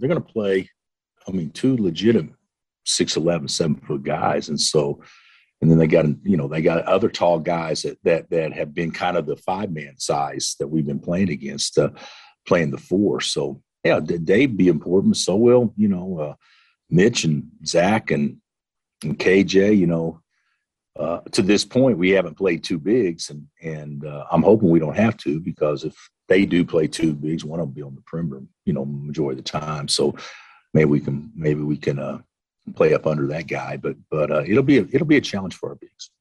going to play. I mean, two legitimate 6'11", 7-foot guys, and so. And then they got other tall guys that have been kind of the 5-man size that we've been playing against, playing the 4. So yeah, Dave be important. So will Mitch and Zach and KJ. To this point, we haven't played two bigs, and I'm hoping we don't have to, because if they do play two bigs, one of them will be on the perimeter, majority of the time. So maybe we can play up under that guy, but it'll be a challenge for our bigs.